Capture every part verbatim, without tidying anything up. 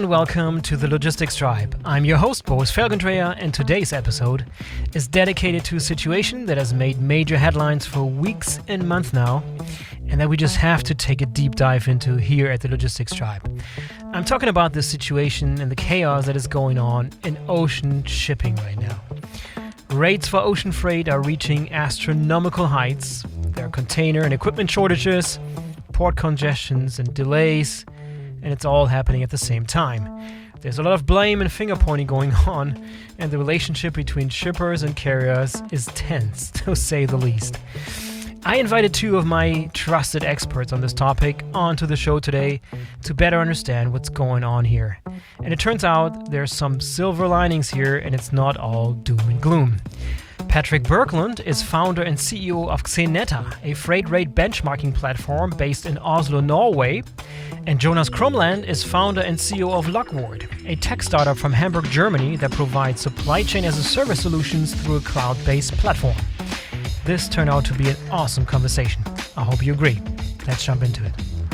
and welcome to the Logistics Tribe. I'm your host, Boris Felgendreher, and today's episode is dedicated to a situation that has made major headlines for weeks and months now, and that we just have to take a deep dive into here at the Logistics Tribe. I'm talking about this situation and the chaos that is going on in ocean shipping right now. Rates for ocean freight are reaching astronomical heights. There are container and equipment shortages, port congestions and delays, and it's all happening at the same time. There's a lot of blame and finger pointing going on, and the relationship between shippers and carriers is tense, to say the least. I invited two of my trusted experts on this topic onto the show today to better understand what's going on here. And it turns out there's some silver linings here, and it's not all doom and gloom. Patrick Berglund is founder and C E O of Xeneta, a freight rate benchmarking platform based in Oslo, Norway. And Jonas Kromland is founder and C E O of Luckward, a tech startup from Hamburg, Germany that provides supply chain as a service solutions through a cloud-based platform. This turned out to be an awesome conversation. I hope you agree. Let's jump into it.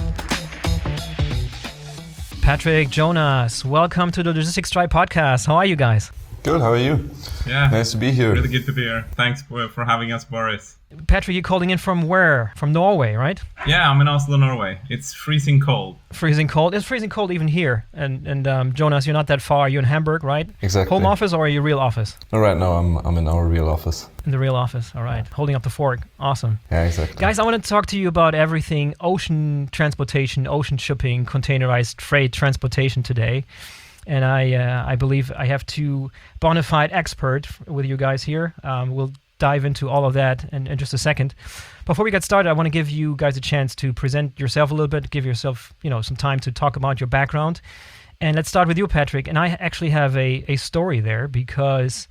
Patrick, Jonas, welcome to the Logistics Tribe podcast. How are you guys? Good, how are you? Yeah, nice to be here. Really good to be here. Thanks for, for having us, Boris. Patrick, you're calling in from where? From Norway, right? Yeah, I'm in Oslo, Norway. It's freezing cold. Freezing cold. It's freezing cold even here. And and um, Jonas, you're not that far. You're in Hamburg, right? Exactly. Home office or your real office? All right, no, I'm I'm in our real office. In the real office, all right. Holding up the fork. Awesome. Yeah, exactly. Guys, I want to talk to you about everything ocean transportation, ocean shipping, containerized freight transportation today. And I uh, I believe I have two bona fide experts with you guys here. Um, we'll dive into all of that in, in just a second. Before we get started, I want to give you guys a chance to present yourself a little bit, give yourself, you know, some time to talk about your background. And let's start with you, Patrick. And I actually have a, a story there because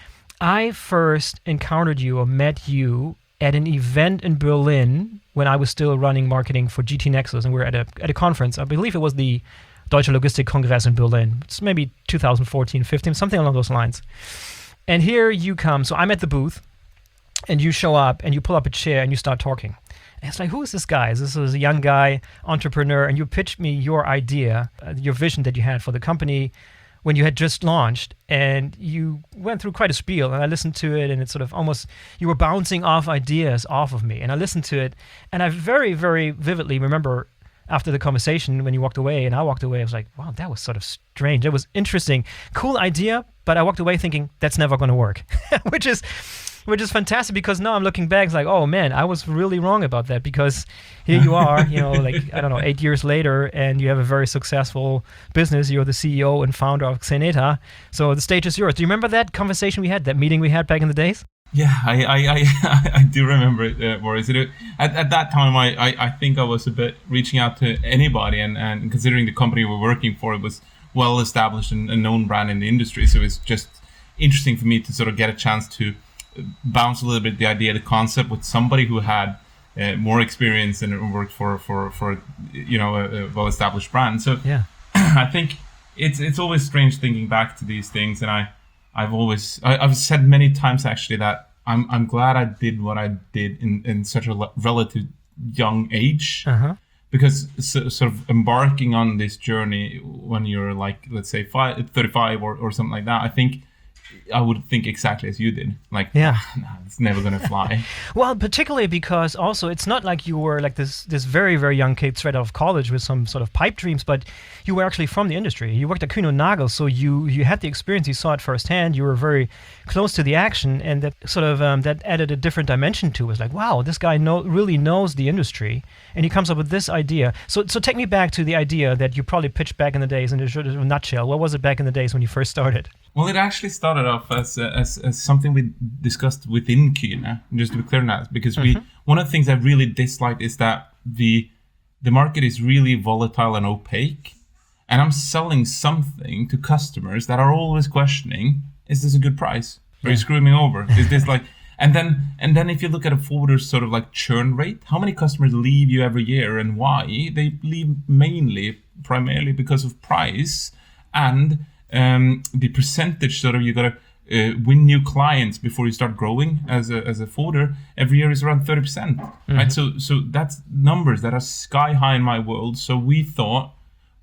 I first encountered you or met you at an event in Berlin when I was still running marketing for G T Nexus, and we were at a at a conference. I believe it was the Deutsche Logistik Kongress in Berlin. It's maybe two thousand fourteen, fifteen, something along those lines. And here you come. So I'm at the booth, and you show up, and you pull up a chair, and you start talking. And it's like, who is this guy? This is a young guy, entrepreneur, and you pitched me your idea, uh, your vision that you had for the company when you had just launched, and you went through quite a spiel, and I listened to it, and it's sort of almost, you were bouncing off ideas off of me, and I listened to it, and I very, very vividly remember after the conversation, when you walked away and I walked away, I was like, wow, that was sort of strange. It was interesting. Cool idea, but I walked away thinking, that's never going to work, which is which is fantastic because now I'm looking back, it's like, oh man, I was really wrong about that because here you are, you know, like, I don't know, eight years later, and you have a very successful business. You're the C E O and founder of Xeneta. So the stage is yours. Do you remember that conversation we had, that meeting we had back in the days? Yeah, I I, I, I do remember it, uh, Boris. It, at, at that time, I, I, I think I was a bit reaching out to anybody, and, and considering the company we're working for, it was well established and a known brand in the industry. So it's just interesting for me to sort of get a chance to bounce a little bit the idea, the concept with somebody who had uh, more experience and worked for, for, for you know, a, a well established brand. So yeah. I think it's it's always strange thinking back to these things, and I. I've always, I, I've said many times actually that I'm I'm glad I did what I did in, in such a le- relative young age, Uh-huh. because so, sort of embarking on this journey when you're like, let's say five, thirty-five or, or something like that, I think I would think exactly as you did. Like, yeah, nah, it's never going to fly. Well, particularly because also it's not like you were like this this very, very young kid straight out of college with some sort of pipe dreams, but you were actually from the industry. You worked at Kühn und Nagel, so you you had the experience, you saw it firsthand, you were very close to the action, and that sort of um, that added a different dimension to it. It was like, wow, this guy know, really knows the industry, and he comes up with this idea. So so take me back to the idea that you probably pitched back in the days in a, sort of a nutshell. What was it back in the days when you first started? Well, it actually started off as uh, as, as something we discussed within Kühn, just to be clear on that, because we mm-hmm. one of the things I really dislike is that the the market is really volatile and opaque, and I'm selling something to customers that are always questioning: is this a good price? Are yeah. you screwing me over? Is this like? And then and then if you look at a forwarder's sort of like churn rate, how many customers leave you every year and why? They leave mainly, primarily because of price and Um, the percentage sort of you gotta uh, win new clients before you start growing as a as a forwarder every year is around thirty percent, mm-hmm. right? So so that's numbers that are sky high in my world. So we thought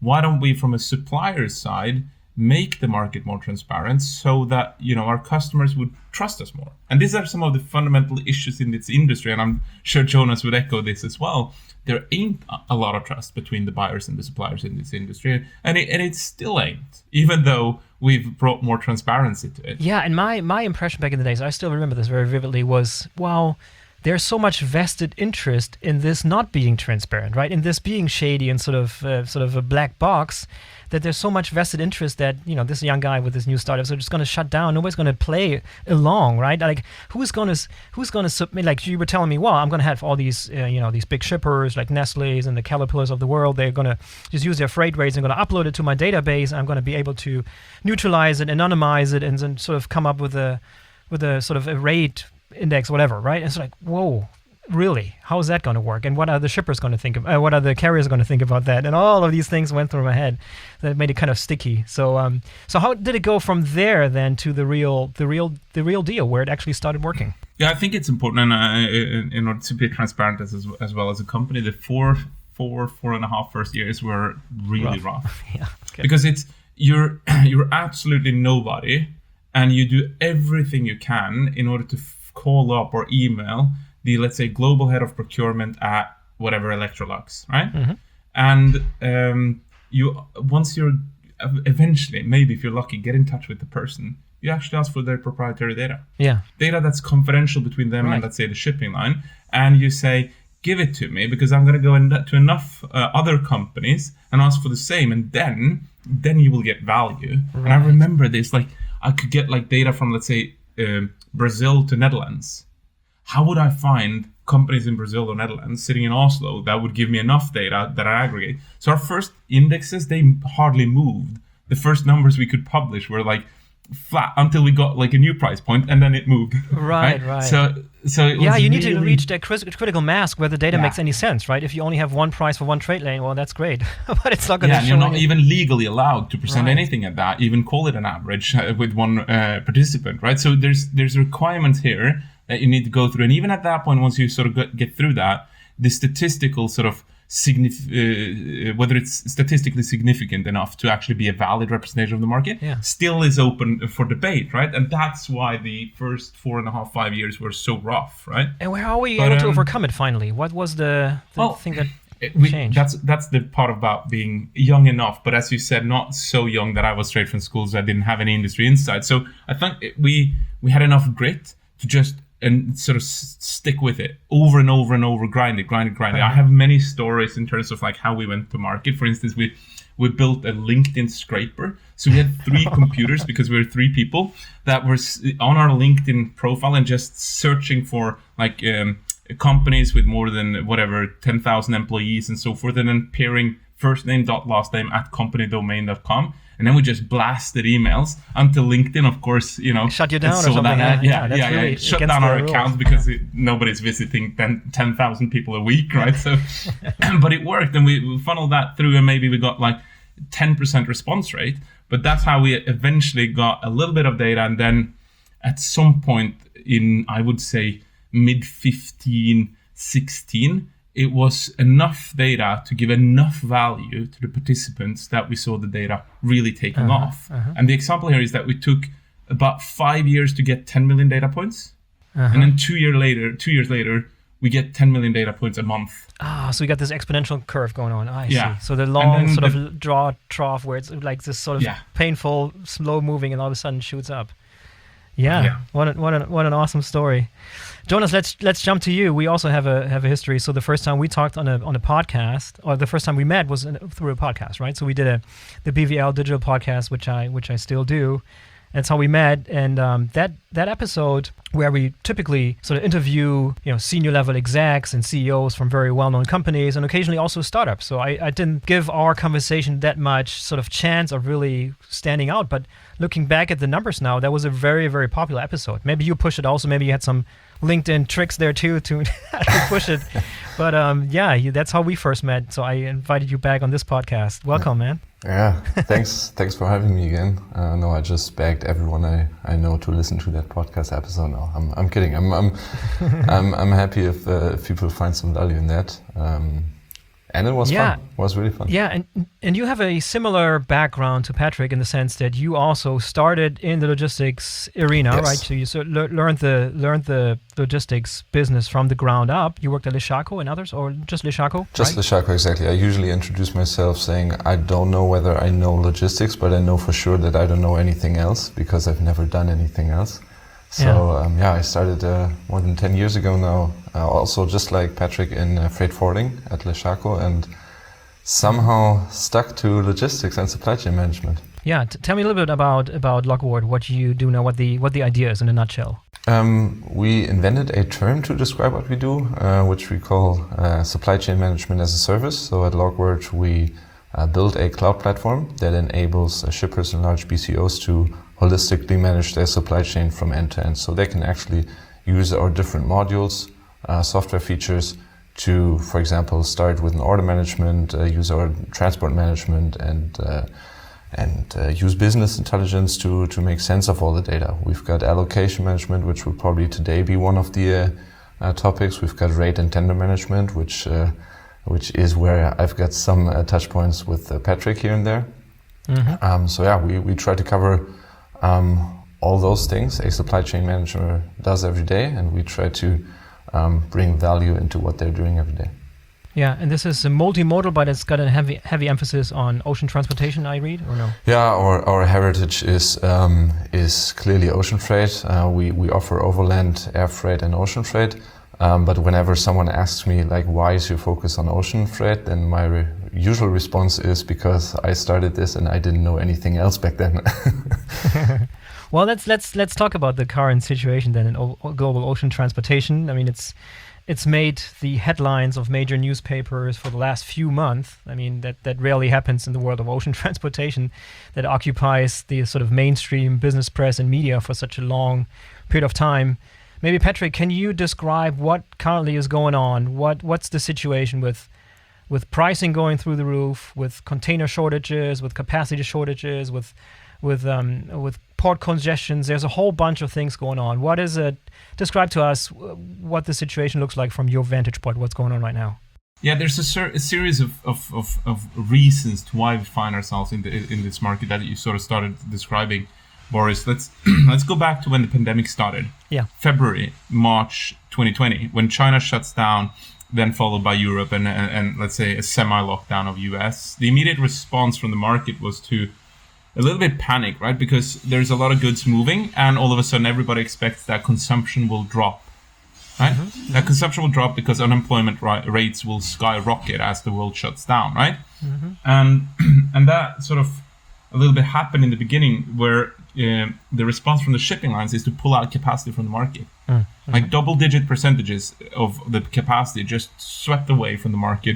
why don't we, from a supplier side, make the market more transparent so that, you know, our customers would trust us more? And these are some of the fundamental issues in this industry, and I'm sure Jonas would echo this as well. There ain't a lot of trust between the buyers and the suppliers in this industry, and it, and it still ain't, even though we've brought more transparency to it. Yeah, and my, my impression back in the days, I still remember this very vividly, was, wow, there's so much vested interest in this not being transparent, right? In this being shady and sort of uh, sort of a black box, that there's so much vested interest that, you know, this young guy with this new startup, so just going to shut down. Nobody's going to play along, right? Like, who's going to who's going to submit? Like you were telling me, well, I'm going to have all these, uh, you know, these big shippers like Nestle's and the Caterpillars of the world. They're going to just use their freight rates and going to upload it to my database. I'm going to be able to neutralize it, anonymize it, and then sort of come up with a with a sort of a rate index, whatever, right? And it's like, whoa, really? How is that going to work? And what are the shippers going to think of? Uh, what are the carriers going to think about that? And all of these things went through my head that made it kind of sticky. So, um, so how did it go from there then to the real, the real, the real deal where it actually started working? Yeah, I think it's important, and uh, in, in order to be transparent as as well as a company, the four, four, four and a half first years were really rough, rough. Yeah, okay. Because it's you're you're absolutely nobody, and you do everything you can in order to f- call up or email the, let's say, global head of procurement at whatever Electrolux, right? Mm-hmm. And um, you once you're eventually, maybe if you're lucky, get in touch with the person, you actually ask for their proprietary data. Yeah. Data that's confidential between them right. and, let's say, the shipping line. And you say, give it to me because I'm going to go in to enough uh, other companies and ask for the same. And then, then you will get value. Right. And I remember this, like, I could get like data from, let's say, um, Brazil to Netherlands. How would I find companies in Brazil or Netherlands sitting in Oslo that would give me enough data that I aggregate? So our first indexes, they hardly moved. The first numbers we could publish were like flat until we got like a new price point, and then it moved. Right, right. right. So, so it yeah, was you need really... to reach that crit- critical mass where the data yeah. makes any sense, right? If you only have one price for one trade lane, well, that's great, but it's not going to yeah, show. Yeah, you're not any... even legally allowed to present right. anything at that. Even call it an average uh, with one uh, participant, right? So there's there's requirements here that you need to go through, and even at that point, once you sort of get, get through that, the statistical sort of signif- uh, whether it's statistically significant enough to actually be a valid representation of the market, yeah. still is open for debate, right? And that's why the first four and a half, five years were so rough, right? And how are we but, able to um, overcome it finally? What was the, the well, thing that we, changed? That's that's the part about being young enough, but as you said, not so young that I was straight from school, so I didn't have any industry insight. So I think it, we we had enough grit to just and sort of s- stick with it over and over and over, grind it, grind it, grind it. Right. I have many stories in terms of like how we went to market. For instance, we we built a LinkedIn scraper. So we had three computers because we were three people that were on our LinkedIn profile and just searching for like um, companies with more than whatever ten thousand employees and so forth, and then pairing first name dot last name at company domain dot com. And then we just blasted emails until LinkedIn, of course, you know, shut you down or so something. That, yeah, yeah, yeah, yeah, really yeah. Shut down our rules. account because it, nobody's visiting ten thousand people a week, right? So, but it worked, and we, we funneled that through, and maybe we got like ten percent response rate. But that's how we eventually got a little bit of data, and then at some point in, I would say, mid fifteen, sixteen, it was enough data to give enough value to the participants that we saw the data really taking uh-huh, off. Uh-huh. And the example here is that we took about five years to get ten million data points. Uh-huh. And then two year later, two years later, we get ten million data points a month. Ah, so we got this exponential curve going on. I yeah. see. So the long sort the, of draw trough where it's like this sort of yeah. painful, slow moving, and all of a sudden shoots up. Yeah, yeah. what a, what an what an awesome story, Jonas. Let's let's jump to you. We also have a have a history. So the first time we talked on a on a podcast, or the first time we met was in, through a podcast, right? So we did a the B V L digital podcast, which I which I still do. That's how we met, and um, that that episode where we typically sort of interview, you know, senior level execs and C E Os from very well-known companies, and occasionally also startups. So I, I didn't give our conversation that much sort of chance of really standing out. But looking back at the numbers now, that was a very very popular episode. Maybe you pushed it also. Maybe you had some LinkedIn tricks there too to, to push it. But um, yeah, you, that's how we first met. So I invited you back on this podcast. Welcome, man. Yeah, thanks thanks for having me again. Uh, no, I just begged everyone I, I know to listen to that podcast episode. No, I'm I'm kidding. I'm I'm I'm, I'm happy if, uh, if people find some value in that. Um, And it was Yeah. fun. It was really fun. Yeah, and and you have a similar background to Patrick in the sense that you also started in the logistics arena, Yes. right? So you sort of lear- learned the learned the logistics business from the ground up. You worked at Leschaco and others, or just Leschaco? Just right? Leschaco, exactly. I usually introduce myself saying I don't know whether I know logistics, but I know for sure that I don't know anything else because I've never done anything else. So Yeah. um, yeah, I started uh, more than ten years ago now, uh, also just like Patrick in uh, freight forwarding at Leschaco, and somehow stuck to logistics and supply chain management. Yeah, t- tell me a little bit about about Logward, what you do now, what the what the idea is in a nutshell. Um, we invented a term to describe what we do, uh, which we call uh, supply chain management as a service. So at Logward, we uh, build a cloud platform that enables uh, shippers and large B C Os to holistically manage their supply chain from end to end. So they can actually use our different modules, uh, software features to, for example, start with an order management, uh, use our transport management, and uh, and uh, use business intelligence to to make sense of all the data. We've got allocation management, which will probably today be one of the uh, uh, topics. We've got rate and tender management, which uh, which is where I've got some uh, touch points with uh, Patrick here and there. Mm-hmm. Um, so yeah, we, we try to cover um, all those things a supply chain manager does every day, and we try to um, bring value into what they're doing every day. Yeah, and this is a multimodal, but it's got a heavy heavy emphasis on ocean transportation, I read, or no? Yeah, our, our heritage is um, is clearly ocean freight. Uh, we, we offer overland, air freight, and ocean freight. Um, but whenever someone asks me, like, why is your focus on ocean freight, then my re- usual response is because I started this and I didn't know anything else back then. Well, let's let's let's talk about the current situation then in o- global ocean transportation. I mean, it's it's made the headlines of major newspapers for the last few months. I mean, that that rarely happens in the world of ocean transportation, that occupies the sort of mainstream business press and media for such a long period of time. Maybe Patrick, can you describe what currently is going on? What what's the situation with with pricing going through the roof, with container shortages, with capacity shortages, with with um, with port congestions? There's a whole bunch of things going on. What is it? Describe to us what the situation looks like from your vantage point. What's going on right now? Yeah, there's a, ser- a series of, of, of, of reasons to why we find ourselves in the, in this market that you sort of started describing, Boris. Let's let's go back to when the pandemic started. Yeah. February, March twenty twenty, when China shuts down, then followed by Europe and, and, and let's say a semi-lockdown of U S. The immediate response from the market was to a little bit panic, right? Because there's a lot of goods moving, and all of a sudden everybody expects that consumption will drop, right? Mm-hmm. That consumption will drop because unemployment ri- rates will skyrocket as the world shuts down, right? Mm-hmm. And and that sort of a little bit happened in the beginning, where uh, the response from the shipping lines is to pull out capacity from the market. Mm-hmm. Like double-digit percentages of the capacity just swept away from the market,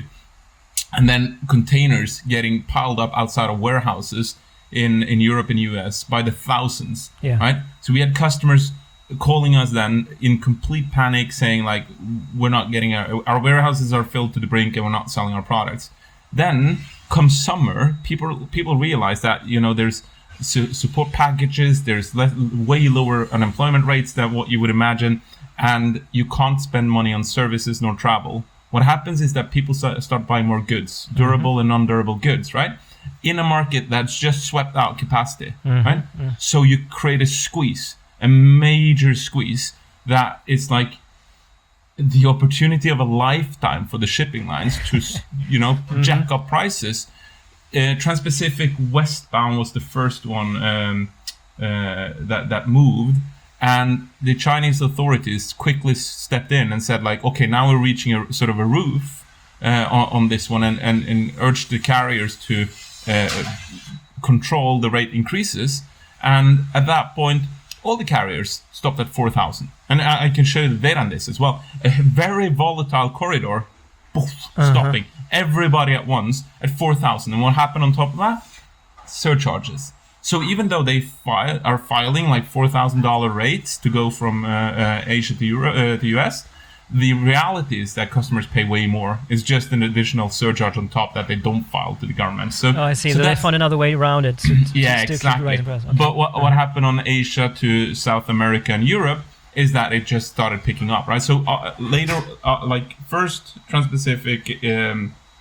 and then containers getting piled up outside of warehouses in, in Europe and U S by the thousands, yeah. right? So we had customers calling us then in complete panic, saying like, we're not getting our, our warehouses are filled to the brink and we're not selling our products. Then come summer, people people realize that, you know, there's su- support packages, there's le- way lower unemployment rates than what you would imagine, and you can't spend money on services nor travel. What happens is that people start buying more goods, durable mm-hmm. and non-durable goods, right? In a market that's just swept out capacity, mm-hmm. right? Mm-hmm. So you create a squeeze, a major squeeze that is like the opportunity of a lifetime for the shipping lines to, you know, mm-hmm. jack up prices. Uh, Trans-Pacific westbound was the first one um, uh, that that moved, and the Chinese authorities quickly stepped in and said, like, okay, now we're reaching a sort of a roof uh, on, on this one, and, and, and urged the carriers to uh, control the rate increases. And at that point, all the carriers stopped at four thousand. And I, I can show you the data on this as well. A very volatile corridor, poof, uh-huh. stopping everybody at once at four thousand. And what happened on top of that? Surcharges. So even though they file, are filing like four thousand dollars rates to go from uh, uh, Asia to, Euro, uh, to U S, the reality is that customers pay way more. It's just an additional surcharge on top that they don't file to the government. So, oh, I see. So they found another way around it. To, to yeah, to exactly. Okay. But what, what happened on Asia to South America and Europe is that it just started picking up, right? So uh, later, uh, like first Trans-Pacific um,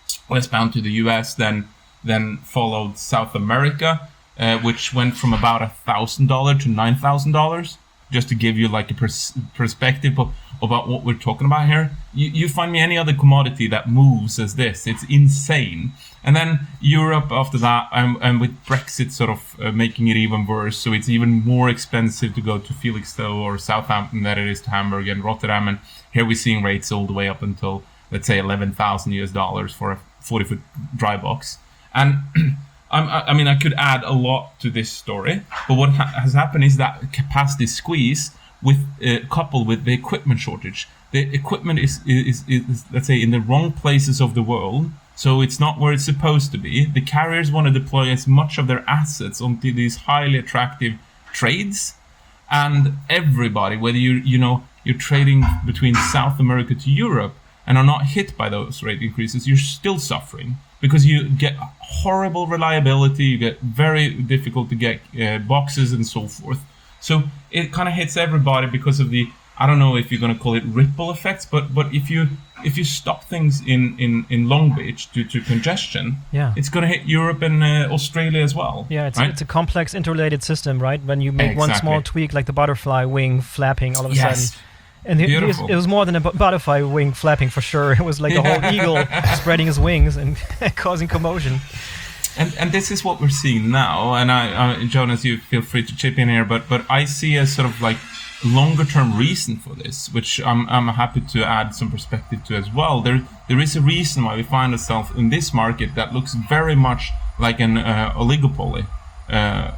westbound to the U S, then then followed South America, uh, which went from about a thousand dollars to nine thousand dollars. Just to give you like a pers- perspective of, about what we're talking about here. You, you find me any other commodity that moves as this. It's insane. And then Europe after that, and, and with Brexit sort of uh, making it even worse. So it's even more expensive to go to Felixstowe or Southampton than it is to Hamburg and Rotterdam. And here we're seeing rates all the way up until, let's say, eleven thousand U S dollars for a forty foot dry box. And I'm, I mean, I could add a lot to this story, but what ha- has happened is that capacity squeeze, with uh, coupled with the equipment shortage. The equipment is, is, is, is, let's say, in the wrong places of the world, so it's not where it's supposed to be. The carriers want to deploy as much of their assets onto these highly attractive trades, and everybody, whether you you know you're trading between South America to Europe and are not hit by those rate increases, you're still suffering. Because you get horrible reliability, you get very difficult to get uh, boxes and so forth. So it kind of hits everybody because of the, I don't know if you're going to call it ripple effects, but but if you if you stop things in, in, in Long Beach due to congestion, yeah. it's going to hit Europe and uh, Australia as well. Yeah, it's, right? it's a complex interrelated system, right? When you make Exactly. one small tweak, like the butterfly wing flapping all of a Yes. sudden. And it, it, was, it was more than a bu- butterfly wing flapping for sure. It was like a whole eagle spreading his wings and causing commotion. And and this is what we're seeing now. And I, uh, Jonas, you feel free to chip in here, but but I see a sort of like longer term reason for this, which I'm I'm happy to add some perspective to as well. There there is a reason why we find ourselves in this market that looks very much like an uh, oligopoly, uh,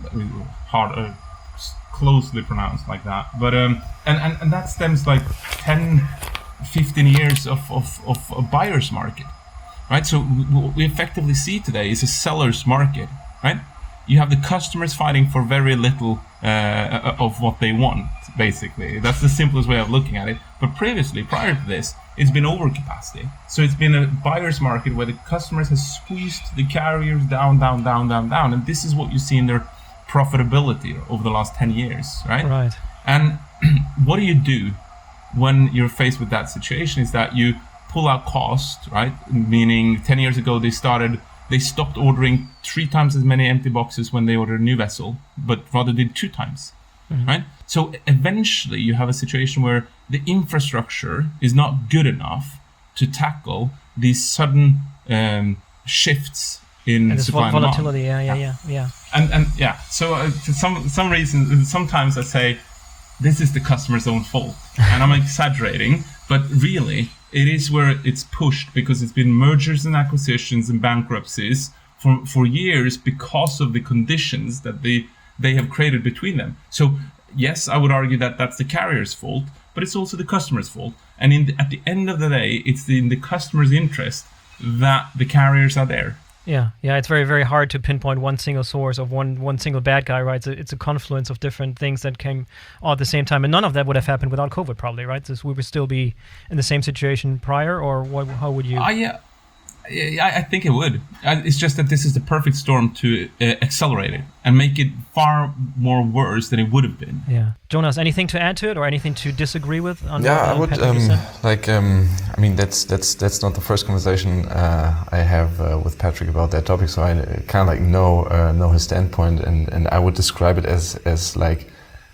hard. Uh, closely pronounced like that, but um and, and and that stems like ten fifteen years of of, of a buyer's market, right? So what we effectively see today is a seller's market, right? You have the customers fighting for very little uh, of what they want, basically. That's the simplest way of looking at it. But previously, prior to this, it's been overcapacity. So it's been a buyer's market where the customers have squeezed the carriers down, down, down, down, down, and this is what you see in their profitability over the last ten years, right? Right. And what do you do when you're faced with that situation is that you pull out cost, right? Meaning ten years ago they started, they stopped ordering three times as many empty boxes when they ordered a new vessel, but rather did two times, mm-hmm. right? So eventually you have a situation where the infrastructure is not good enough to tackle these sudden um, shifts in and supply vol- and volatility, demand. yeah, yeah, yeah, yeah. And and yeah, so uh, for some some reason, sometimes I say this is the customer's own fault, and I'm exaggerating, but really it is where it's pushed because it's been mergers and acquisitions and bankruptcies for for years because of the conditions that they they have created between them. So yes, I would argue that that's the carrier's fault, but it's also the customer's fault. And in the, at the end of the day, it's the, in the customer's interest that the carriers are there. Yeah, yeah, it's very, very hard to pinpoint one single source of one one single bad guy, right? It's a, it's a confluence of different things that came all at the same time, and none of that would have happened without COVID, probably, right? So we would still be in the same situation prior, or what? How would you? Uh, yeah, yeah, I think it would. It's just that this is the perfect storm to uh, accelerate it and make it far more worse than it would have been. Yeah, Jonas, anything to add to it, or anything to disagree with? On yeah, what, uh, I would Patrick um, just said? like. Um, I mean, that's that's that's not the first conversation uh, I have uh, with Patrick about that topic. So I kind of like know uh, know his standpoint, and, and I would describe it as as like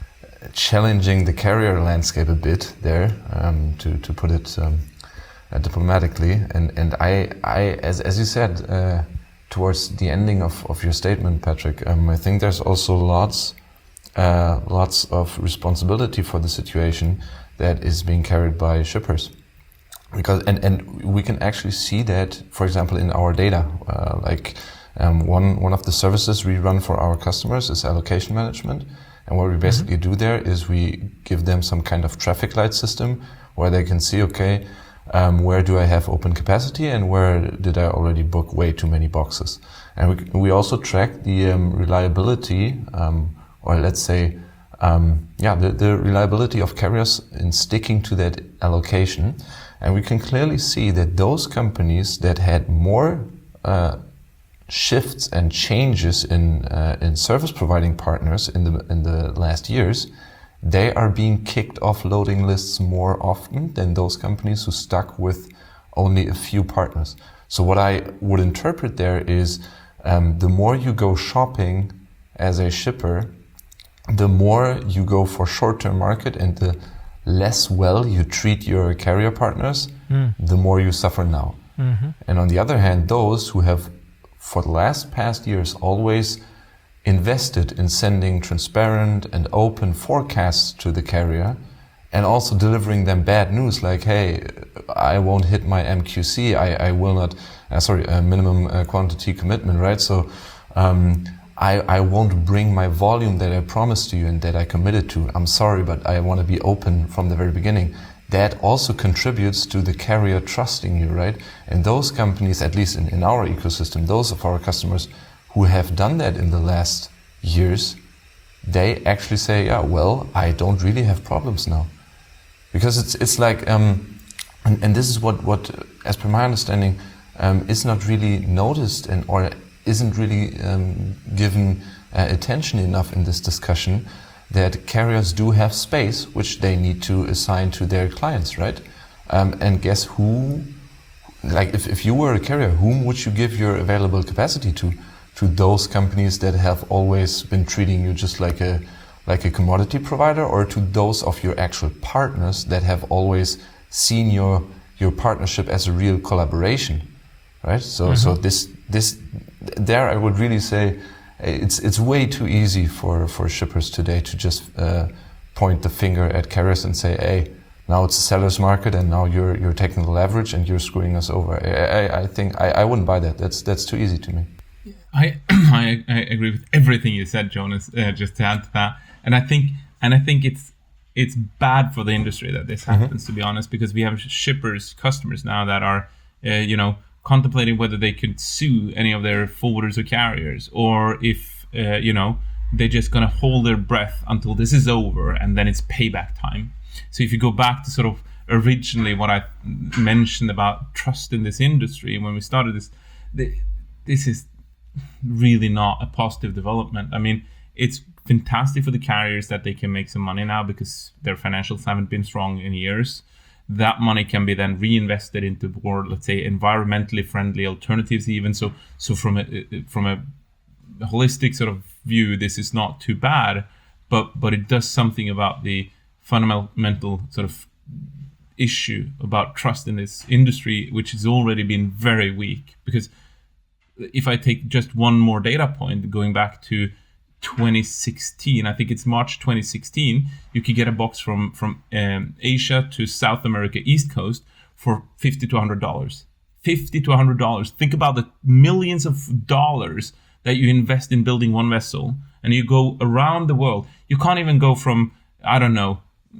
challenging the carrier landscape a bit there, um, to to put it um, uh, diplomatically. And and I I as as you said uh, towards the ending of, of your statement, Patrick, um, I think there's also lots uh, lots of responsibility for the situation that is being carried by shippers. Because and, and we can actually see that, for example, in our data. Uh, like um, one one of the services we run for our customers is allocation management, and what we basically mm-hmm. do there is we give them some kind of traffic light system where they can see, okay, um, where do I have open capacity and where did I already book way too many boxes, and we we also track the um, reliability, um, or let's say, um, yeah, the, the reliability of carriers in sticking to that allocation. And we can clearly see that those companies that had more uh, shifts and changes in uh, in service providing partners in the in the last years, they are being kicked off loading lists more often than those companies who stuck with only a few partners. So what I would interpret there is um, the more you go shopping as a shipper, the more you go for short-term market and the less well you treat your carrier partners, mm. the more you suffer now. Mm-hmm. And on the other hand, those who have for the last past years always invested in sending transparent and open forecasts to the carrier and also delivering them bad news like, hey, I won't hit my M Q C, I, I will not, uh, sorry, uh, minimum uh, quantity commitment, right? So um, I, I won't bring my volume that I promised to you and that I committed to. I'm sorry, but I want to be open from the very beginning. That also contributes to the carrier trusting you, right? And those companies, at least in, in our ecosystem, those of our customers who have done that in the last years, they actually say, yeah, well, I don't really have problems now. Because it's it's like, um, and, and this is what, what, as per my understanding, um, is not really noticed and or isn't really um, given uh, attention enough in this discussion, that carriers do have space which they need to assign to their clients, right? Um, and guess who, like if, if you were a carrier, whom would you give your available capacity to? To those companies that have always been treating you just like a like a commodity provider, or to those of your actual partners that have always seen your your partnership as a real collaboration, right? So mm-hmm. so this this there I would really say it's it's way too easy for for shippers today to just uh, point the finger at carriers and say, hey, now it's a seller's market and now you're you're taking the leverage and you're screwing us over. I, I, I think I, I wouldn't buy that. That's that's too easy to me. I, I I agree with everything you said, Jonas. Uh, just to add to that, and I think and I think it's it's bad for the industry that this happens. Mm-hmm. To be honest, because we have shippers, customers now that are, uh, you know, contemplating whether they could sue any of their forwarders or carriers, or if uh, you know they're just gonna hold their breath until this is over and then it's payback time. So if you go back to sort of originally what I mentioned about trust in this industry when we started this, the, this is really not a positive development. I mean, it's fantastic for the carriers that they can make some money now because their financials haven't been strong in years. That money can be then reinvested into more, let's say, environmentally friendly alternatives even. So so from a from a holistic sort of view, this is not too bad, but but it does something about the fundamental sort of issue about trust in this industry, which has already been very weak. Because if I take just one more data point, going back to twenty sixteen, I think it's March twenty sixteen, you could get a box from from um, Asia to South America East Coast for fifty to one hundred dollars. fifty to one hundred dollars. Think about the millions of dollars that you invest in building one vessel, and you go around the world. You can't even go from, I don't know,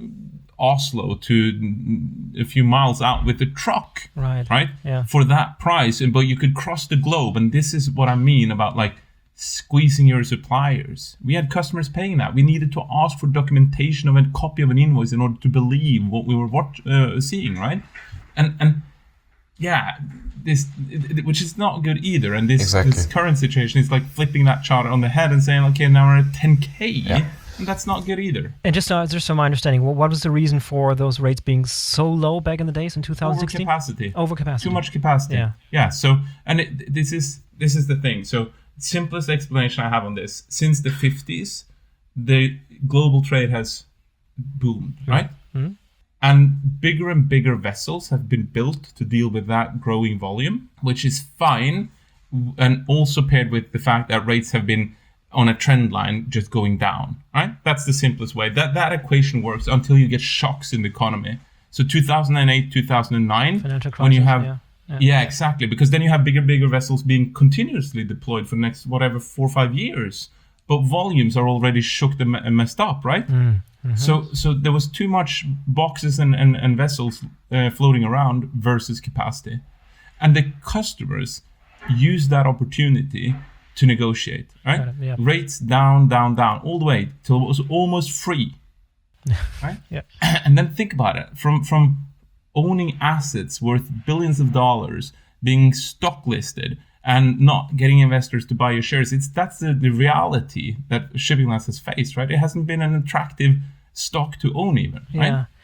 Oslo to a few miles out with a truck, right? Right? Yeah. For that price, but you could cross the globe, and this is what I mean about like squeezing your suppliers. We had customers paying that. We needed to ask for documentation of a copy of an invoice in order to believe what we were watch, uh, seeing, right? And and yeah, this which is not good either. And this, exactly. this current situation is like flipping that chart on the head and saying, okay, now we're at ten K. Yeah. And that's not good either. And just uh, just so my understanding, what, what was the reason for those rates being so low back in the days in two thousand sixteen? Overcapacity. Overcapacity. Too much capacity. Yeah. Yeah. So, and it, this is this is the thing. So, simplest explanation I have on this: since the fifties, the global trade has boomed, right? Mm-hmm. And bigger and bigger vessels have been built to deal with that growing volume, which is fine, and also paired with the fact that rates have been on a trend line just going down, right? That's the simplest way. That that equation works until you get shocks in the economy. So two thousand eight, two thousand nine, financial crisis, when you have, yeah. Yeah. yeah, exactly, because then you have bigger, bigger vessels being continuously deployed for the next whatever four or five years, but volumes are already shook and messed up, right? Mm-hmm. So so there was too much boxes and and, and vessels uh, floating around versus capacity, and the customers use that opportunity to negotiate, right? It, yeah. Rates down, down, down, all the way till it was almost free, right? Yeah. And then think about it, from from owning assets worth billions of dollars, being stock listed, and not getting investors to buy your shares. It's that's the, the reality that Shipping Lines has faced, right? It hasn't been an attractive stock to own even, right? Yeah.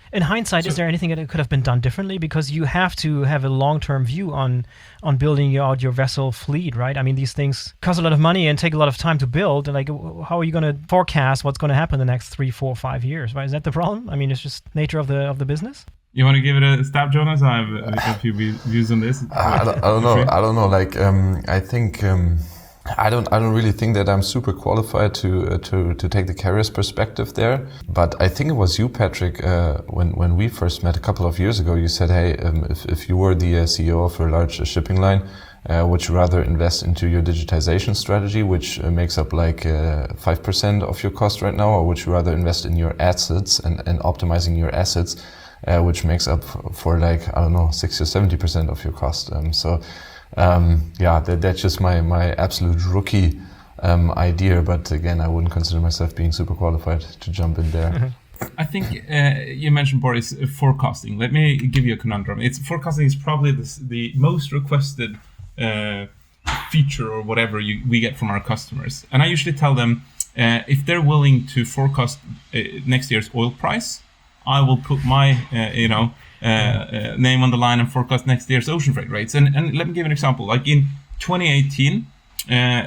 in hindsight, So- is there anything that could have been done differently? Because you have to have a long-term view on on building out your vessel fleet, right? I mean, these things cost a lot of money and take a lot of time to build. And like, w- how are you going to forecast what's going to happen the next three, four, five years? Right? Is that the problem? I mean, it's just nature of the of the business. You want to give it a stab, Jonas? I have a, a few view- views on this. I don't, I don't know. I don't know. Like, um, I think um, I don't. I don't really think that I'm super qualified to uh, to to take the carrier's perspective there. But I think it was you, Patrick, uh, when when we first met a couple of years ago. You said, "Hey, um, if if you were the uh, C E O of a large uh, shipping line, uh, would you rather invest into your digitization strategy, which uh, makes up like uh, five percent of your cost right now, or would you rather invest in your assets and and optimizing your assets?" Uh, which makes up for like, I don't know, sixty or seventy percent of your cost. Um, so, um, yeah, that, that's just my, my absolute rookie um, idea. But again, I wouldn't consider myself being super qualified to jump in there. Mm-hmm. I think uh, you mentioned, Boris, uh, forecasting. Let me give you a conundrum. It's forecasting is probably the, the most requested uh, feature or whatever you, we get from our customers. And I usually tell them uh, if they're willing to forecast uh, next year's oil price, I will put my, uh, you know, uh, uh, name on the line and forecast next year's ocean freight rates. And, and let me give an example. Like in twenty eighteen, uh,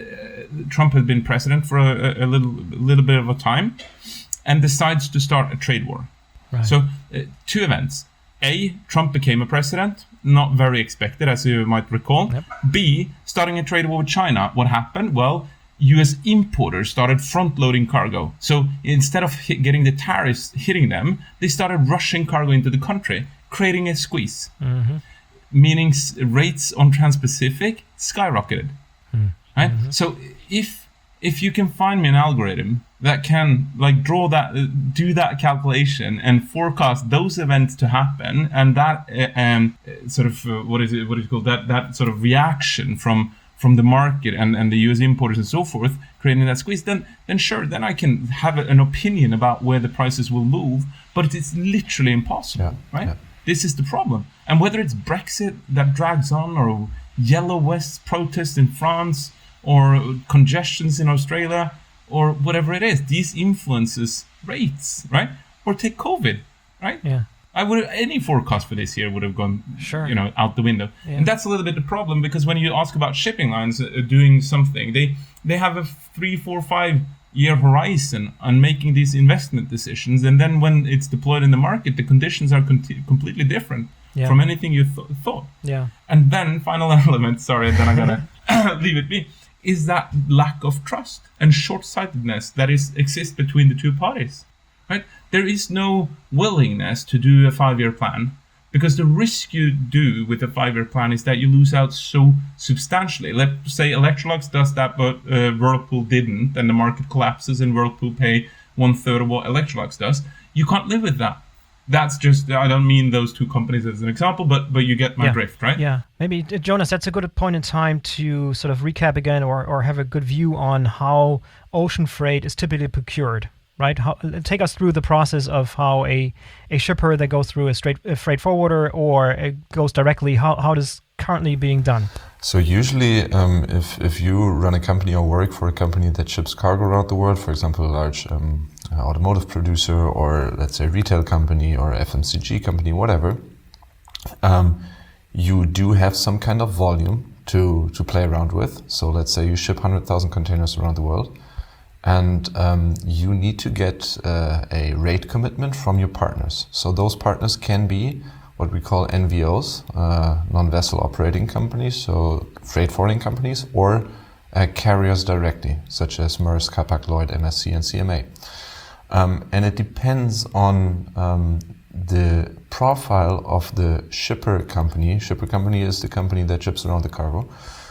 Trump had been president for a, a little, a little bit of a time, and decides to start a trade war. Right. So, uh, two events: A, Trump became a president, not very expected, as you might recall. Yep. B, starting a trade war with China. What happened? Well, U S importers started front-loading cargo. So instead of hit, getting the tariffs hitting them, they started rushing cargo into the country, creating a squeeze. Mm-hmm. Meaning s- rates on Trans-Pacific skyrocketed. Mm. Right? Mm-hmm. So if if you can find me an algorithm that can like draw that, uh, do that calculation and forecast those events to happen, and that uh, um, uh, sort of uh, what is it? What is it called? That that sort of reaction from from the market and, and the U S importers and so forth, creating that squeeze, then then sure, then I can have a, an opinion about where the prices will move, but it's literally impossible, Yeah, right? yeah. This is the problem. And whether it's Brexit that drags on, or Yellow Vest protests in France, or congestions in Australia, or whatever it is, these influences rates, right? Or take COVID, right? Yeah. I would any forecast for this year would have gone, Sure. you know, out the window. Yeah. And that's a little bit the problem, because when you ask about shipping lines uh, doing something, they they have a three, four, five year horizon on making these investment decisions, and then when it's deployed in the market, the conditions are conti- completely different Yeah. from anything you th- thought. Yeah. And then final element, sorry, then I gotta leave it be, is that lack of trust and short-sightedness that is exists between the two parties, right? There is no willingness to do a five-year plan, because the risk you do with a five-year plan is that you lose out so substantially. Let's say Electrolux does that, but uh, Whirlpool didn't, and the market collapses and Whirlpool pay one-third of what Electrolux does. You can't live with that. That's just, I don't mean those two companies as an example, but but you get my Yeah. drift, right? Yeah, maybe uh, Jonas, that's a good point in time to sort of recap again, or, or have a good view on how ocean freight is typically procured, right? How, take us through the process of how a, a shipper that goes through a straight a freight forwarder or it goes directly, how how does currently being done? So usually, um, if if you run a company or work for a company that ships cargo around the world, for example, a large um, automotive producer, or let's say retail company or F M C G company, whatever, um, you do have some kind of volume to to play around with. So let's say you ship one hundred thousand containers around the world, and um, you need to get uh, a rate commitment from your partners. So those partners can be what we call N V Os, uh, non-vessel operating companies, so freight forwarding companies, or uh, carriers directly, such as Maersk, Hapag-Lloyd, M S C, and C M A. Um, and it depends on um, the profile of the shipper company. Shipper company is the company that ships around the cargo.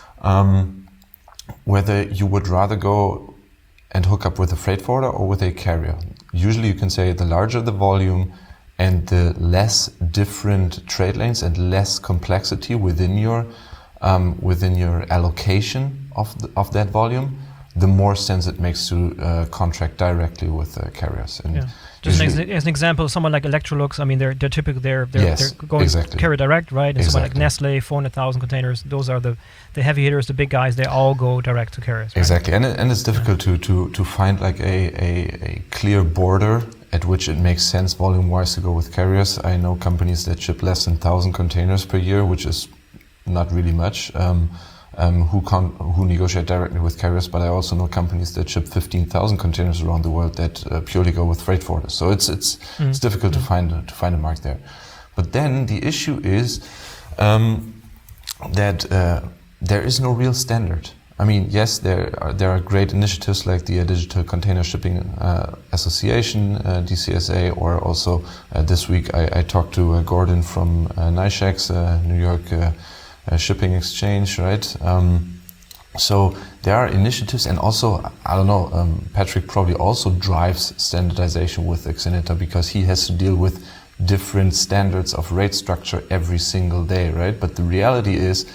Um, whether you would rather go and hook up with a freight forwarder or with a carrier. Usually you can say the larger the volume and the less different trade lanes and less complexity within your um, within your allocation of the, of that volume, the more sense it makes to uh, contract directly with uh, carriers. And Yeah. Just an usually- ex- as an example, someone like Electrolux, I mean, they're they're typically they're they're, Yes, they're going exactly. carrier direct, right? And someone like Exactly. Nestle, four hundred thousand containers. Those are the the heavy hitters, the big guys. They all go direct to carriers. Right? Exactly, and it, and it's difficult to, to, to find like a, a, a clear border at which it makes sense volume-wise to go with carriers. I know companies that ship less than one thousand containers per year, which is not really much, um, um, who con- who negotiate directly with carriers, but I also know companies that ship fifteen thousand containers around the world that uh, purely go with freight forwarders. So it's it's mm. it's difficult mm. to find a, to find a mark there. But then the issue is um, that uh, there is no real standard. I mean, yes, there are, there are great initiatives like the uh, Digital Container Shipping uh, Association, uh, D C S A, or also uh, this week I, I talked to uh, Gordon from uh, NYSHEX, uh, New York uh, uh, Shipping Exchange, right? Um, so there are initiatives, and also, I don't know, um, Patrick probably also drives standardization with Xeneta because he has to deal with different standards of rate structure every single day, right? But the reality is,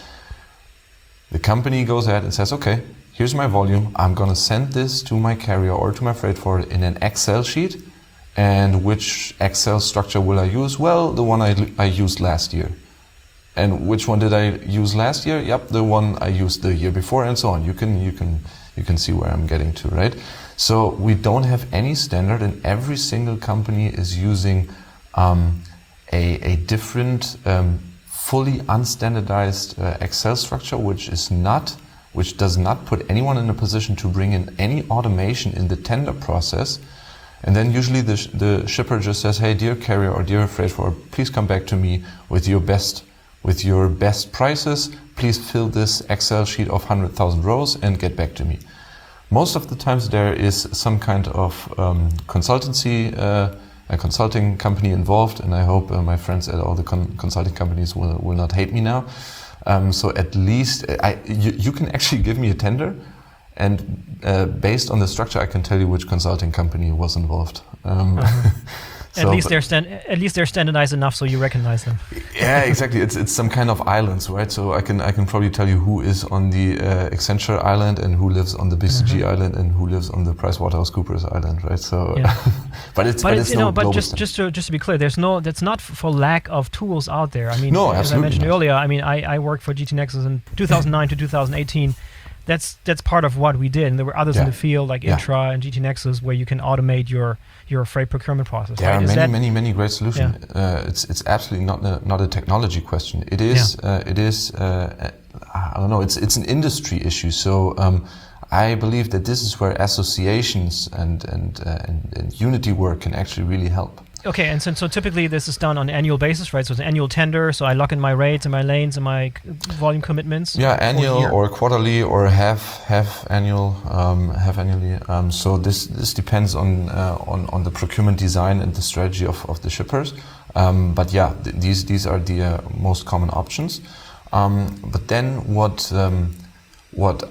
the company goes ahead and says, okay, here's my volume. I'm going to send this to my carrier or to my freight forwarder in an Excel sheet. And which Excel structure will I use? Well, the one I, I used last year. And which one did I use last year? Yep, the one I used the year before, and so on. You can, you can, you can see where I'm getting to, right? So we don't have any standard, and every single company is using um, a, a different um, fully unstandardized uh, Excel structure, which is not, which does not put anyone in a position to bring in any automation in the tender process. And then usually the, sh- the shipper just says, hey, dear carrier or dear freight forwarder, please come back to me with your best, with your best prices. Please fill this Excel sheet of one hundred thousand rows and get back to me. Most of the times there is some kind of um, consultancy uh, a consulting company involved, and I hope uh, my friends at all the con- consulting companies will will not hate me now. Um, so at least I, you, you can actually give me a tender, and uh, based on the structure, I can tell you which consulting company was involved. Um, uh-huh. so, at least they're stand- at least they're standardized enough so you recognize them. Yeah, exactly. It's it's some kind of islands, right? So I can I can probably tell you who is on the uh, Accenture island and who lives on the B C G uh-huh. island and who lives on the PricewaterhouseCoopers island, right? So, yeah. but it's but, but it's, it's you no know, but global just standard. just to just to be clear, there's no that's not f- for lack of tools out there. I mean, no, as I mentioned not. earlier, I mean, I, I worked for G T Nexus in two thousand nine to two thousand eighteen. That's that's part of what we did, and there were others yeah. in the field like yeah. Intra and G T Nexus where you can automate your your freight procurement process. There right? are Is many, that, many, many great solutions. Yeah. Uh, it's it's absolutely not a, not a technology question. It is Yeah. uh, it is uh, I don't know. It's it's an industry issue. So um, I believe that this is where associations and and, uh, and and unity work can actually really help. Okay, and so, so typically this is done on an annual basis, right? So it's an annual tender, so I lock in my rates and my lanes and my c- volume commitments. Yeah, annual or, or quarterly or half half annual, um, half annually. Um, so this this depends on uh, on on the procurement design and the strategy of, of the shippers. Um, but yeah, th- these these are the uh, most common options. Um, but then what um, what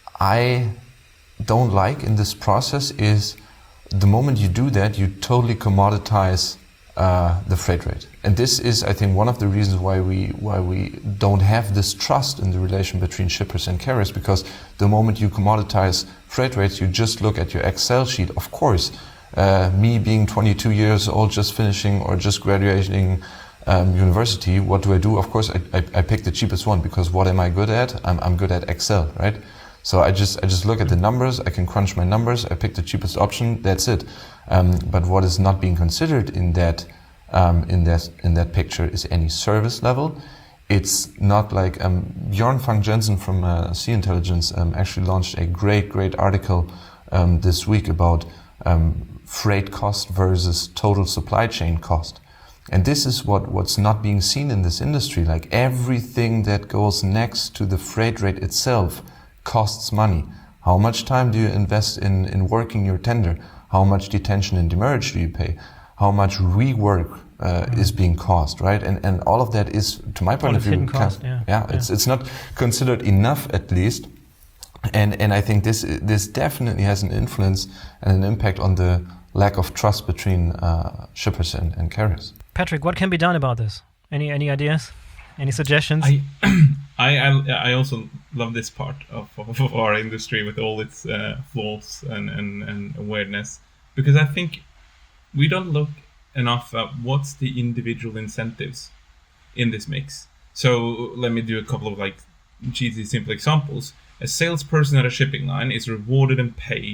I don't like in this process is, the moment you do that, you totally commoditize uh, the freight rate, and this is, I think, one of the reasons why we why we don't have this trust in the relation between shippers and carriers. Because the moment you commoditize freight rates, you just look at your Excel sheet. Of course, uh, me being twenty-two years old, just finishing or just graduating um, university, what do I do? Of course, I, I, I pick the cheapest one, because what am I good at? I'm I'm good at Excel, right? So I just I just look at the numbers, I can crunch my numbers, I pick the cheapest option, that's it. Um, but what is not being considered in that um, in that in that picture is any service level. It's not like um, Bjorn Frank Jensen from uh, Sea Intelligence um, actually launched a great great article um, this week about um, freight cost versus total supply chain cost. And this is what, what's not being seen in this industry. Like, everything that goes next to the freight rate itself costs money. How much time do you invest in, in working your tender? How much detention and demurrage do you pay? How much rework uh, mm. is being cost, right? And and all of that is, to my point all of view, cost, yeah. yeah, yeah, it's it's not considered enough, at least. And and I think this this definitely has an influence and an impact on the lack of trust between uh, shippers and, and carriers. Patrick, what can be done about this? Any any ideas? Any suggestions? I, I, I also love this part of, of our industry with all its uh, flaws and, and, and awareness, because I think we don't look enough at what's the individual incentives in this mix. So let me do a couple of like cheesy, simple examples. A salesperson at a shipping line is rewarded and paid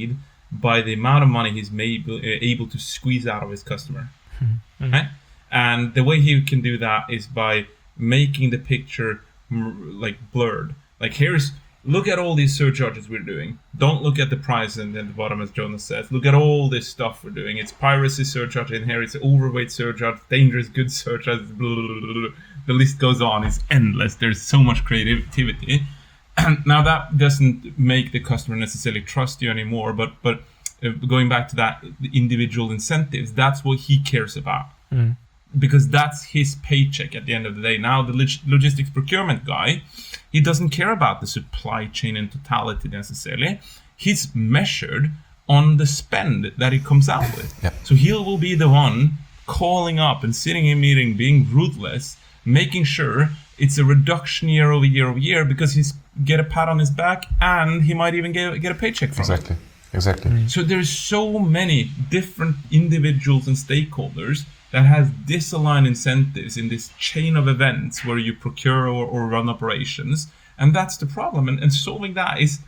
by the amount of money he's maybe uh, able to squeeze out of his customer. Mm-hmm. Right? And the way he can do that is by making the picture m- like blurred. Like, here's, look at all these surcharges we're doing. Don't look at the price and then the bottom, as Jonas says. Look at all this stuff we're doing. It's piracy surcharge, and here it's overweight surcharge, dangerous goods surcharge, blah, blah, blah, blah. The list goes on. It's endless. There's so much creativity. And now that doesn't make the customer necessarily trust you anymore, but but uh, going back to that, the individual incentives, that's what he cares about. Mm. Because that's his paycheck at the end of the day. Now the log- logistics procurement guy, he doesn't care about the supply chain in totality necessarily. He's measured on the spend that he comes out with. Yeah. So he will be the one calling up and sitting in a meeting, being ruthless, making sure it's a reduction year over year over year, because he's get a pat on his back, and he might even get, get a paycheck from exactly. it. Exactly. Exactly. So there's so many different individuals and stakeholders that has disaligned incentives in this chain of events where you procure or, or run operations, and that's the problem. And, and solving that is,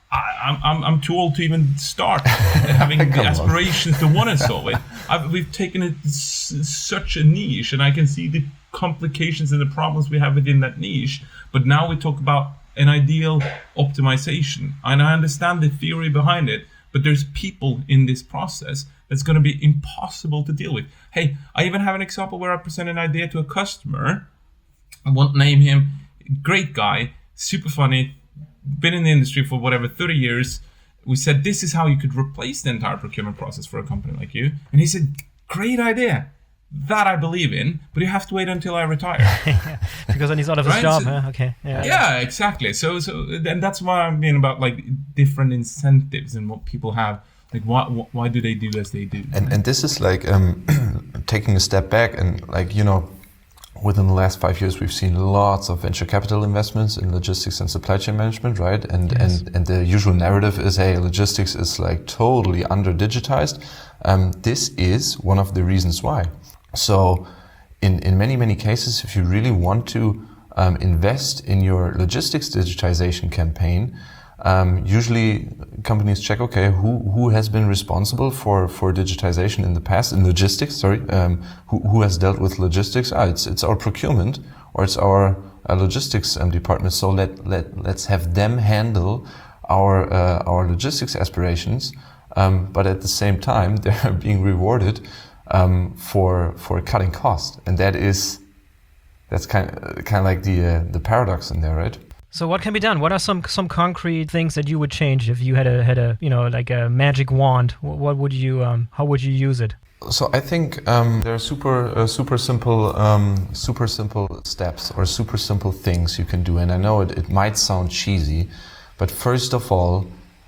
I, I'm I'm too old to even start having the aspirations to want to solve it. I've, we've taken it s- such a niche, and I can see the complications and the problems we have within that niche. But now we talk about an ideal optimization, and I understand the theory behind it, but there's people in this process that's going to be impossible to deal with. Hey, I even have an example where I present an idea to a customer. I won't name him. Great guy, super funny, been in the industry for whatever, thirty years. We said, this is how you could replace the entire procurement process for a company like you. And he said, great idea. That I believe in, but you have to wait until I retire. Yeah, because then he's out of his Right? job, So- huh? Okay. Yeah. Yeah, exactly. So, so, and that's why I mean about like different incentives and what people have. Like, why, why do they do as they do? And and this is like um, taking a step back, and like, you know, within the last five years, we've seen lots of venture capital investments in logistics and supply chain management, right? And Yes. and and the usual narrative is, hey, logistics is like totally under digitized. Um, this is one of the reasons why. So, in in many many cases, if you really want to um, invest in your logistics digitization campaign, um, usually companies check, okay, who who has been responsible for, for digitization in the past in logistics? Sorry, um, who who has dealt with logistics? Ah, it's it's our procurement or it's our uh, logistics um, department. So let let let's have them handle our uh, our logistics aspirations. Um, but at the same time, they're being rewarded um, for for cutting cost, and that is that's kind of kind of like the uh, the paradox in there, right? So what can be done? What are some some concrete things that you would change if you had a had a you know like a magic wand? What, what would you um how would you use it? So I think um, there are super uh, super simple um, super simple steps or super simple things you can do, and I know it, it might sound cheesy, but first of all,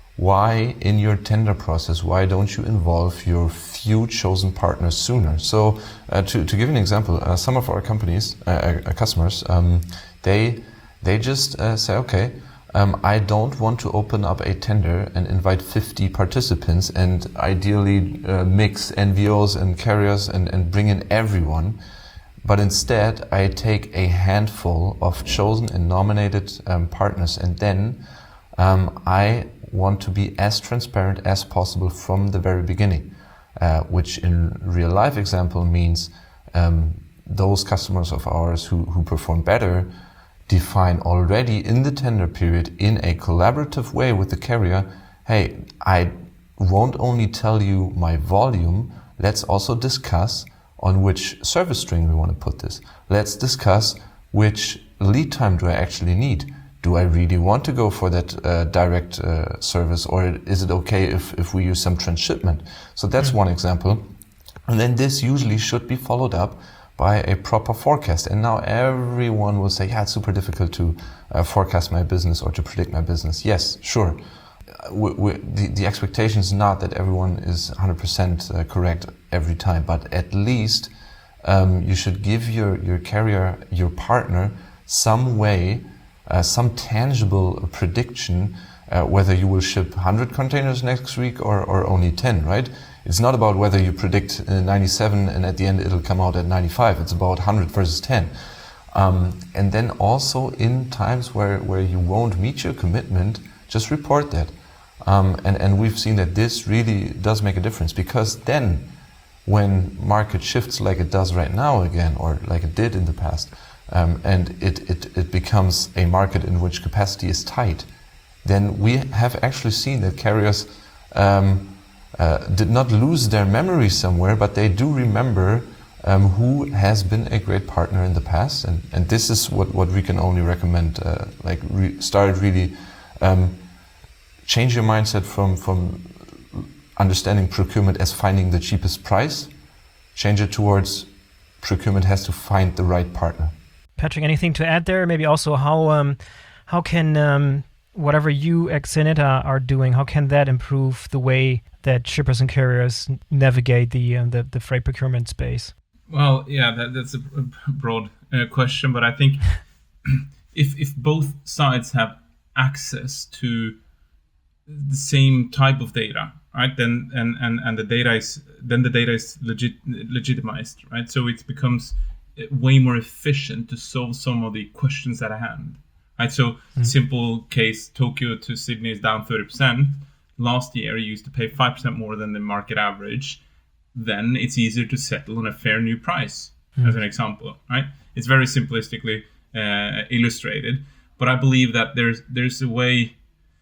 why in your tender process, why don't you involve your few chosen partners sooner? So uh, to, to give an example, uh, some of our companies, uh, uh, customers, um, they they just uh, say, okay, um, I don't want to open up a tender and invite fifty participants and ideally uh, mix N V Os and carriers and, and bring in everyone. But instead, I take a handful of chosen and nominated um, partners, and then um, I want to be as transparent as possible from the very beginning, uh, which in real life example means um, those customers of ours who, who perform better define already in the tender period in a collaborative way with the carrier, hey, I won't only tell you my volume, let's also discuss on which service string we want to put this. Let's discuss which lead time do I actually need. Do I really want to go for that uh, direct uh, service, or is it okay if, if we use some transshipment? So that's mm-hmm. one example. And then this usually should be followed up by a proper forecast. And now everyone will say, yeah, it's super difficult to uh, forecast my business or to predict my business. Yes, sure. We, we, the, the expectation is not that everyone is one hundred percent uh, correct every time, but at least um, you should give your, your carrier, your partner, some way, uh, some tangible prediction uh, whether you will ship one hundred containers next week or, or only ten, right? It's not about whether you predict uh, ninety-seven and at the end it'll come out at ninety-five. It's about one hundred versus ten. Um, and then also in times where, where you won't meet your commitment, just report that. Um, and, and we've seen that this really does make a difference, because then when market shifts like it does right now again, or like it did in the past, um, and it, it, it becomes a market in which capacity is tight, then we have actually seen that carriers um, uh, did not lose their memory somewhere, but they do remember um, who has been a great partner in the past. And, and this is what, what we can only recommend, uh, like re- start really um, change your mindset from, from understanding procurement as finding the cheapest price, change it towards procurement has to find the right partner. Patrick, anything to add there? Maybe also how um, how can um, whatever you at Xeneta are doing, how can that improve the way that shippers and carriers navigate the uh, the, the freight procurement space? Well, yeah, that, that's a broad uh, question, but I think if if both sides have access to the same type of data, right, then and, and, and the data is then the data is legit legitimized, right? So it becomes way more efficient to solve some of the questions at hand, right? So mm-hmm. simple case, Tokyo to Sydney is down thirty percent. Last year, you used to pay five percent more than the market average. Then it's easier to settle on a fair new price, mm-hmm. as an example, right? It's very simplistically uh, illustrated, but I believe that there's there's a way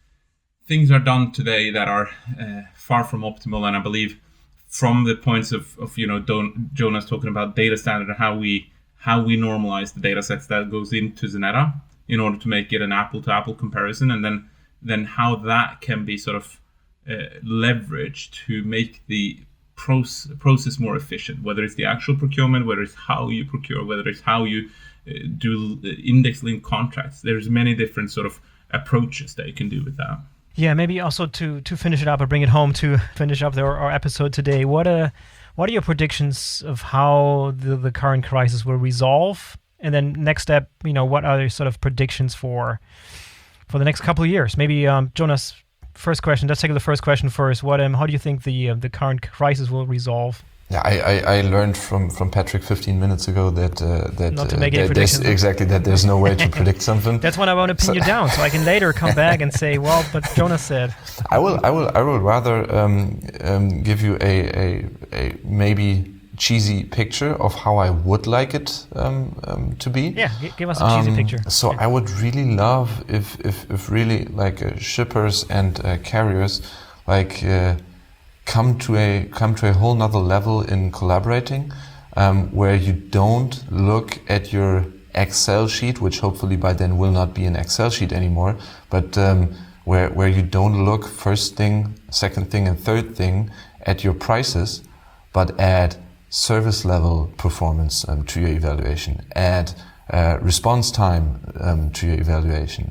things are done today that are uh, far from optimal, and I believe from the points of, of you know Don, Jonas talking about data standard and how we how we normalize the data sets that goes into Xeneta in order to make it an apple to apple comparison, and then then how that can be sort of uh, leveraged to make the process process more efficient, whether it's the actual procurement, whether it's how you procure, whether it's how you uh, do index linked contracts. There's many different sort of approaches that you can do with that. Yeah, maybe also to, to finish it up or bring it home to finish up our, our episode today. What uh, what are your predictions of how the, the current crisis will resolve? And then next step, you know, what are your sort of predictions for for the next couple of years? Maybe um, Jonas, first question. Let's take the first question first. What um, how do you think the uh, the current crisis will resolve? Yeah, I, I, I learned from, from Patrick fifteen minutes ago that uh, that, Not to uh, make any that there's exactly that there's no way to predict something. That's when I want to pin so, you down, so I can later come back and say, well, but Jonas said. I will I will I will rather um, um, give you a, a a maybe cheesy picture of how I would like it um, um, to be. Yeah, give us a cheesy um, picture. So yeah. I would really love if if, if really like uh, shippers and uh, carriers like. Uh, come to a come to a whole nother level in collaborating, um, where you don't look at your Excel sheet, which hopefully by then will not be an Excel sheet anymore, but um, where where you don't look first thing, second thing, and third thing at your prices, but add service level performance um, to your evaluation, add uh, response time um, to your evaluation.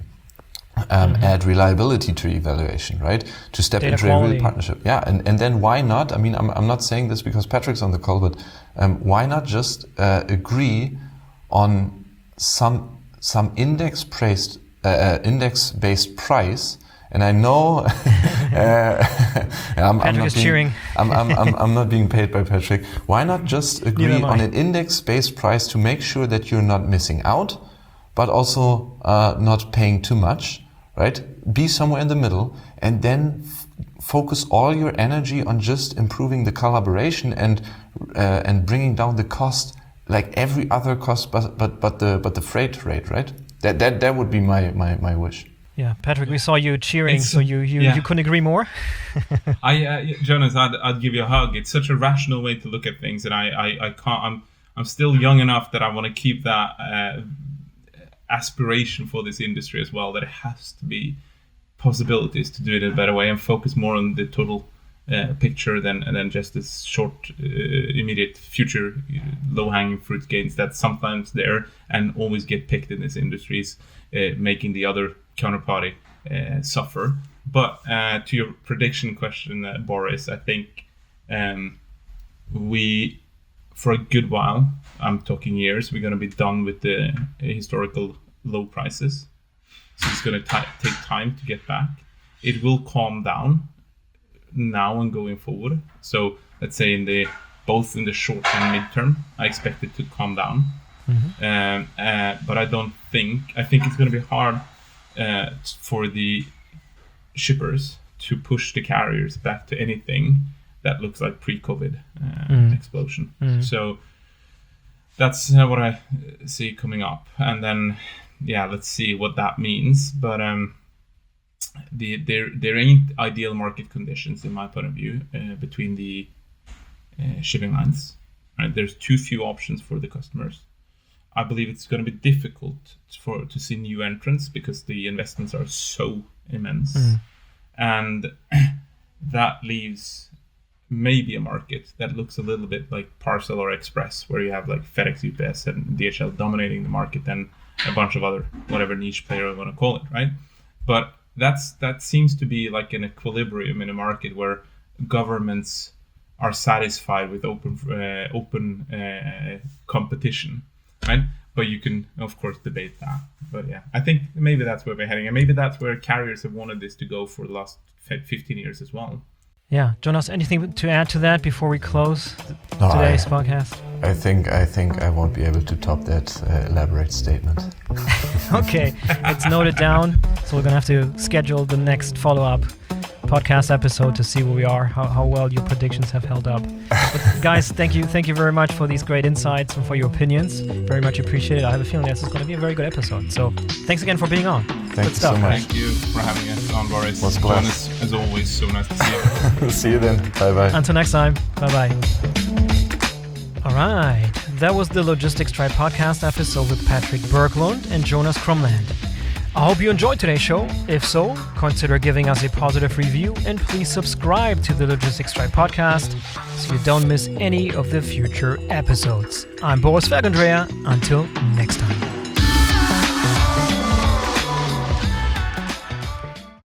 Um, mm-hmm. Add reliability to evaluation, right? To step Data into quality. a real partnership. Yeah, and, and then why not? I mean, I'm, I'm not saying this because Patrick's on the call, but um, why not just uh, agree on some some index based uh, uh, index based price? And I know uh, I'm, Patrick I'm not is being, cheering. I'm, I'm, I'm, I'm not being paid by Patrick. Why not just agree on an index based price to make sure that you're not missing out, but also uh, not paying too much? Right? Be somewhere in the middle, and then f- focus all your energy on just improving the collaboration and uh, and bringing down the cost, like every other cost, but but but the but the freight rate, right? That that that would be my my, my wish. Yeah, Patrick, we saw you cheering, It's, so you you, yeah. you couldn't agree more. I uh, Jonas, I'd, I'd give you a hug. It's such a rational way to look at things, and I I, I can't. I'm I'm still young enough that I want to keep that. Uh, aspiration for this industry as well, that it has to be possibilities to do it in a better way and focus more on the total uh, picture than and then just this short uh, immediate future uh, low-hanging fruit gains that sometimes there and always get picked in this industries, uh, making the other counterparty uh, suffer. But uh, to your prediction question, uh, Boris, I think um, we for a good while, I'm talking years, we're going to be done with the uh, historical low prices. So it's going to t- take time to get back. It will calm down now and going forward. So let's say in the both in the short and midterm, I expect it to calm down. Mm-hmm. Um, uh, but I don't think, I think it's going to be hard uh, for the shippers to push the carriers back to anything that looks like pre-COVID uh, Mm. explosion. Mm. So that's uh, what I see coming up. And then, yeah, let's see what that means. But um, the there there ain't ideal market conditions in my point of view uh, between the uh, shipping lines. Right? There's too few options for the customers. I believe it's going to be difficult for to see new entrants because the investments are so immense, Mm. and that leaves maybe a market that looks a little bit like Parcel or Express, where you have like FedEx, U P S, and D H L dominating the market, and a bunch of other whatever niche player I want to call it, right? But that's that seems to be like an equilibrium in a market where governments are satisfied with open uh, open uh, competition, right? But you can of course debate that. But yeah, I think maybe that's where we're heading, and maybe that's where carriers have wanted this to go for the last fifteen years as well. Yeah, Jonas, anything to add to that before we close th- No, today's I- podcast? I think I think I won't be able to top that uh, elaborate statement. Okay, it's noted down. So we're gonna have to schedule the next follow-up podcast episode to see where we are, how, how well your predictions have held up. But guys, thank you, thank you very much for these great insights and for your opinions. Very much appreciated. I have a feeling this is going to be a very good episode. So thanks again for being on. Thank Good you stuff. so much. Thank you for having us on, Boris. Was glad. Jonas, as always, so nice to see you. See you then. Bye bye. Until next time, bye bye. All right, that was the Logistics Tribe podcast episode with Patrick Berglund and Jonas Kromland. I hope you enjoyed today's show. If so, consider giving us a positive review and please subscribe to the Logistics Tribe podcast so you don't miss any of the future episodes. I'm Boris Vergendreher. Until next time.